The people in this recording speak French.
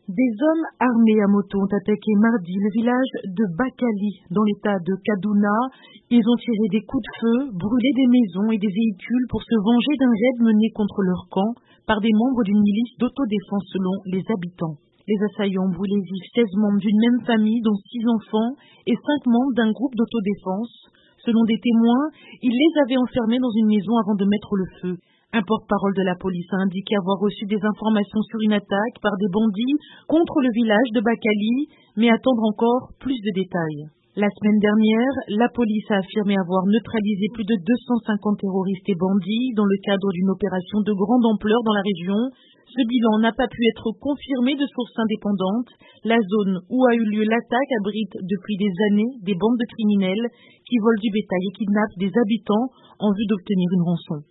Des hommes armés à moto ont attaqué mardi le village de Bakali, dans l'état de Kaduna. Ils ont tiré des coups de feu, brûlé des maisons et des véhicules pour se venger d'un raid mené contre leur camp par des membres d'une milice d'autodéfense selon les habitants. Les assaillants ont brûlé vifs 16 membres d'une même famille, dont 6 enfants, et 5 membres d'un groupe d'autodéfense. Selon des témoins, ils les avaient enfermés dans une maison avant de mettre le feu. Un porte-parole de la police a indiqué avoir reçu des informations sur une attaque par des bandits contre le village de Bakali, mais attendre encore plus de détails. La semaine dernière, la police a affirmé avoir neutralisé plus de 250 terroristes et bandits dans le cadre d'une opération de grande ampleur dans la région. Ce bilan n'a pas pu être confirmé de sources indépendantes. La zone où a eu lieu l'attaque abrite depuis des années des bandes de criminels qui volent du bétail et kidnappent des habitants en vue d'obtenir une rançon.